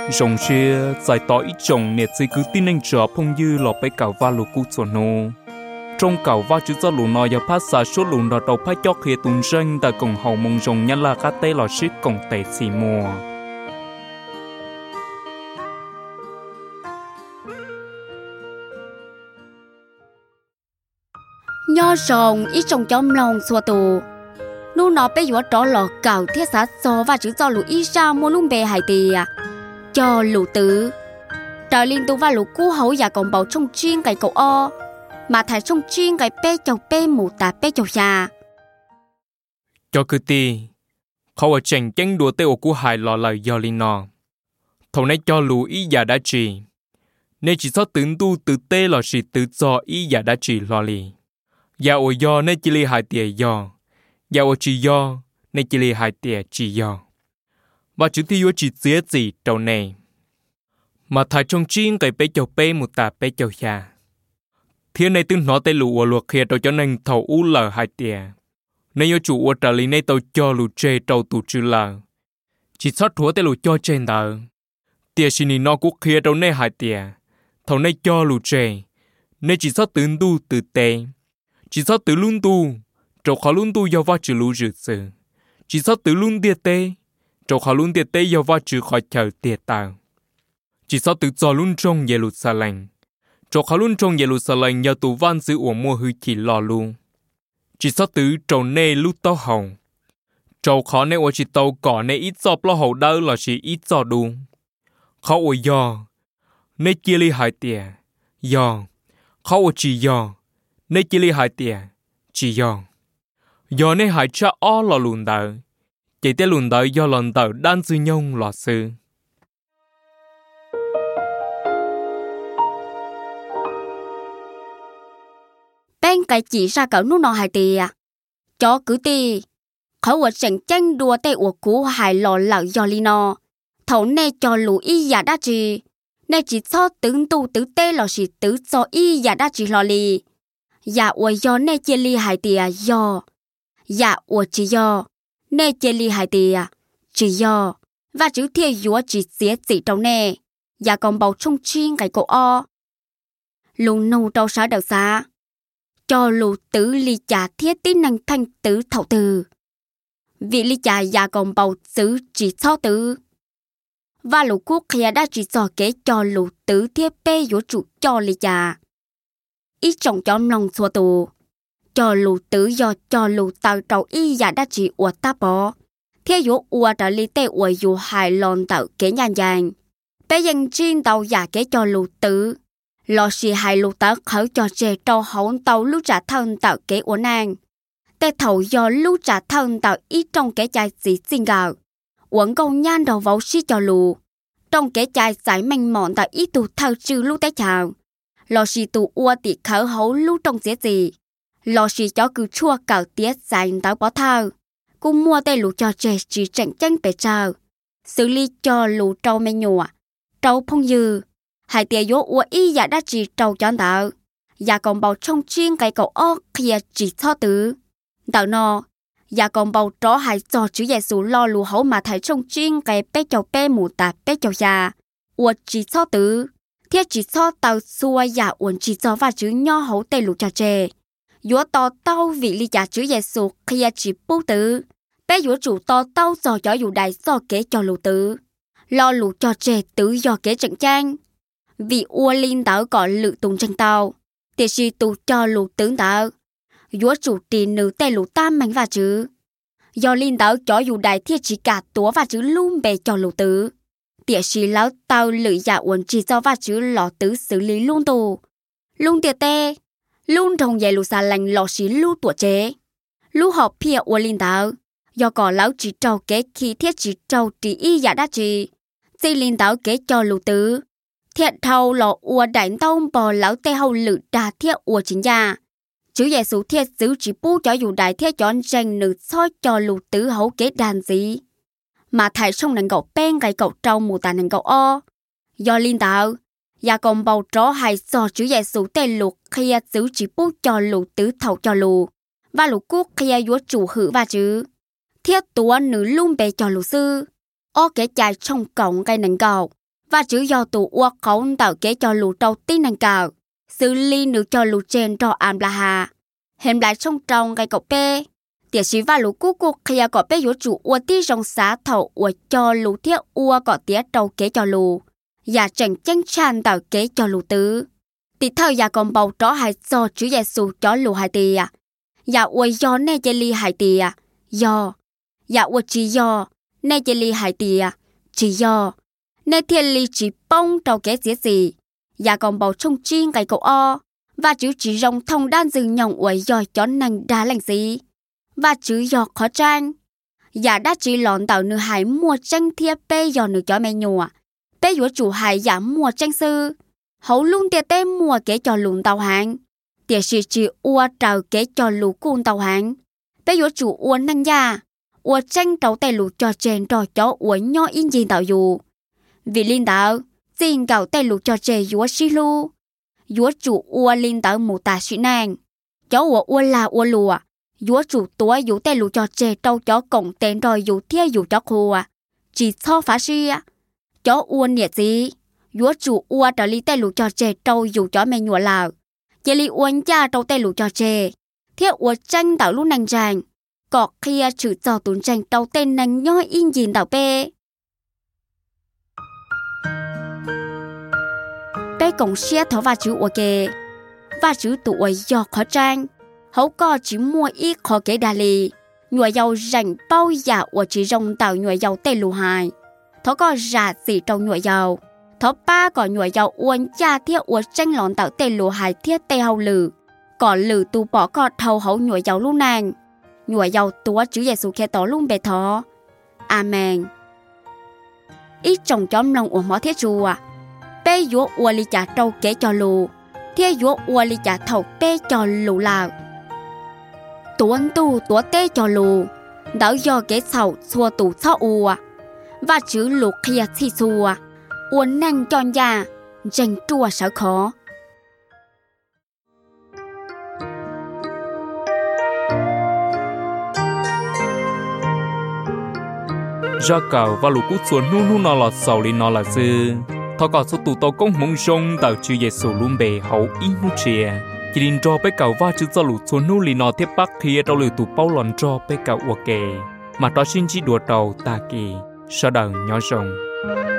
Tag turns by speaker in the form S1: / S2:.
S1: rồng xe giải tỏ ít chồng nè chỉ cứ tin anh chờ phong dư lọ bay cào va lù cú chuẩn nô trong cào va chữ do lù nọ giờ phát xả số lù nọ đầu phát chóc khía tung ranh tại cổng hậu mông rồng nhân là cá tê lọ ship cổng tệ xì mùa
S2: nho rồng ít trồng chóm lòng xua tù nu nó bây giờ trỏ lọ cào thiết sát so và chữ do lù ít ra mua lung bề hải tì cho lù tứ trời liên tục và lù cú hậu và còn bảo trong chuyên cái cậu o mà thải trong chuyên cái bê chầu bê mù tà bê chầu già
S1: cho cứ tiเขาở chèn chén đùa tê ở cú hải lọ lời do liên nọ thầu này cho lù ý giả đã chỉ nên chỉ số tưởng tu từ tê lọ chỉ từ do ý giả đã chỉ lọ lì giả ở do nên chỉ li hải tiề do giả ở chỉ do nên chỉ li hải tiề chỉ do và chữ thi vô chỉ dễ gì đầu này mà thải trong chuyên cái bê chầu bê một tà bê chầu già thiên này tương nó tê lù ở luộc kia đầu cho nên thầu u lờ hải tiề nên yêu chủ ở trả lý này tàu cho lù chê trâu tụ chữ lờ chỉ sót thua tê lù cho trên tờ tiề xin nó cũng kia đâu này hải tiề thầu này cho lù chê nên chỉ sót tướng tu từ tê chỉ sót từ luôn tu trâu khó luôn tu do va chữ lù rực sự chỉ sót từ luôn tiệt tê trâu khó luôn tiệt tê do va chữ khỏi chờ tiệt tờ chỉ sót từ cho luôn trong về lù sa lành trâu khó luôn trong về lù sa lành nhờ tụ văn sự của mua hư chỉ lò luôn chỉ sót từ trâu nê lú tao hồng trâu khó nê ở chỉ tàu cỏ nê ít giọt lo hậu đau là chỉ ít giọt đúng khó ở do nê chia li hải tiề do khó ở chỉ do nê chia li hải tiề chỉ do nê hải cha ó là lùn đỡ chỉ té lùn đỡ do lần đỡ đan sư nhông lọt sư
S2: bên cái chỉ ra cậu nút nọ hải tì cho cứ tì khẩu ở trận tranh đua tê của cú hải lò lợn do li nọ thấu nê cho lù y giả đa trì nê chỉ cho tướng tu tứ tê lò chỉ tứ cho y giả đa trì lò li giả của do nê chia li hải tì do giả của chỉ do nê chia li hải tì chỉ do và chữ thiê dúa chỉ xía chỉ trong nê giả còn bầu trong chuyên cái cổ o lùng nâu trâu sáu đầu xa cho lù tứ ly trà thiết tí năng thanh tứ thậu từ vị ly trà già còn bầu xứ chỉ cho tứ và lù quốc kia đã chỉ cho kế cho lù tứ thiết bê của chủ cho ly trà ít trọng cho lòng xua tù cho lù tứ do cho lù tàu trâu y giả đã chỉ ua ta bó thiết của ua đã ly tê ua dù hài lòn tạo kế nhàn nhàn bê dân chuyên tàu giả kế cho lù tứ lò xì hai lù tớ khởi cho chè trâu hỗn tàu lưu trả thân tạo kế uốn nàng tê thầu do lưu trả thân tạo ít trong kế chai xí xin gạo uống công nhan đầu vấu xí cho lù trong kế chai giải manh mọn tạo ít tù thâu trừ lưu tế chào lò xì tù ua tị khởi hấu lưu trong xế gì lò xì cho cứ chua cào tiết giải táo bó thơ cũng mua tê lù cho chè chỉ trận tranh bể trào xử lý cho lù trâu mê nhùa trâu phong dư hai tia vô ua y giả đã chỉ trâu chọn tạo giả còn bầu trong chuyên cái cậu o kia chỉ cho tứ tạo nọ giả còn bầu tró hai cho chữ Giêsu lo lù hấu mà thấy trong chuyên cái bé chầu bé mù tạt bé chầu già ua chỉ cho tứ thiết chỉ cho tàu xua giả uốn chỉ cho và chữ nho hấu tê lù trà chè vô to tao vị ly giả chữ Giêsu kia chỉ bố tứ bé vô chủ to tao cho chó dù đại so kế cho lù tứ lo lù cho chè tứ do kế trận trang vì ua linh táo có lự tung tranh tàu tiệt si tù cho lù tướng táo vua chủ trì nữ tê lù tam mảnh và chữ do linh táo cho dù đại thiết chỉ cả túa và chữ luôn bề cho lù tứ tiệt si lão tàu lự giả uốn chỉ cho và chữ lò tứ xử lý luôn tù luôn tiệt tê luôn trong dạy lù xà lành lò xí lưu tuổi chế lưu họp phía ua linh táo do có lão chỉ trâu kế khi thiết chỉ trâu trí y giả đa trì si linh táo kế cho lù tứ thiệt thâu lò ua đánh tông bò lão tê hậu lự đà thiết ua chính gia chữ Giêsu thiết xứ chỉ bu cho dù đại thiết chọn tranh nữ soi cho lù tứ hậu kế đàn gì mà thải sông nành gậu bên cái cậu trâu mù tàn nành gậu o do linh tạo và còn bầu tró hay so chữ Giêsu tê lục kia xứ chỉ bu cho lù tứ thầu cho lù và lù quốc kia vua chủ hữu và chữ thiết túa nữ luôn bề cho lù sư o kế chạy trong cổng cái nành gậu và chữ do tụ ua khổng tạo kế cho lù trâu tin năng cào xử lý được cho lù trên cho am là hà hiện lại trong trong cái cậu bê tiệt sĩ và lù cú cú khi cậu bê yếu chủ ua tí rong xá thầu ua cho lù thiết ua cậu tía trâu kế cho lù và chẳng chân chan tạo kế cho lù tứ thì thơ và còn bầu tró hai do chữ Giêsu cho lù hai tì à và ua do nè chê ly hai tì à do và ua chỉ do nè chê ly hai tì à chỉ do nè thiên ly chỉ bông trâu kế gì và còn bầu trong chiên cái cậu o và chữ chỉ rong thông đan dừng nhộng ua do cho năng đá lành gì và chữ do khó trang và đã chỉ lọn tạo nữ hải mua tranh thiệp bê do nữ cho mẹ nhùa bê yếu chủ hải giả mua tranh sư hấu luôn tiệt tê mua kế cho lùn tàu hàng tiệt sĩ chỉ ua trào kế cho lù cun tàu hàng bê yếu chủ ua năng gia ua tranh trâu tay lù cho trên trò chó ua nho in gì tạo dù vì linh đạo xin gạo tay lù cho chê yếu xí lu yếu chủ ua linh đạo mù tà sĩ nàng chó ua là ua lùa yếu chủ tua yếu tay lù cho chê trâu chó cổng tên rồi yếu thia yếu chó khô chỉ so phá si chó ua nhiệt gì yếu chủ ua trở li tay lù cho chê trâu yếu chó mẹ nhùa lào chê li uốn cha trâu tay lù cho chê thiết ua tranh tạo lúc nàng ràng cọ kia chữ cho tốn tranh trâu tên nàng nhoi in nhìn tạo bê bê cổng xe thó và chữ ua kê và chữ tụ ua do khó tranh hấu co chỉ mua ít khó kế đà lì nhùa dầu rảnh bao giả ua chỉ rong tạo nhùa dầu tay lù hài thó có rả gì trong nhùa dầu thó ba có nhùa dầu uốn cha thiết ua tranh lọn tạo tay lù hài thiết tay hầu lử có lử tu bỏ có thầu hấu nhùa dầu lúc nàng nhùa dầu túa chữ Giêsu khe tỏ luôn bề thó amen ít trồng chóm lòng ua mó thiết chùa bê dũa ua li chả trâu kế cho lù thiết dũa ua li chả thầu bê cho lù lào tuấn tu túa tê cho lù đảo do kế sầu xua tủ cho ua và chữ lục kia thì xua uốn năng tròn già dành chua sợ khó
S1: ra cầu và lũ cút xuống nu nó là sầu đi nó là dư thọ cả số tụ tàu công mong sông tạo chữ Giêsu luôn bề hậu in nu chia chỉ định cho bé cầu và chữ cho lũ xuống nu lì nó tiếp bắc kia đâu lười tụ bao lòn cho bé cầu ok mà đó xin chỉ đùa đầu ta kỳ sau đầu nhỏ rồng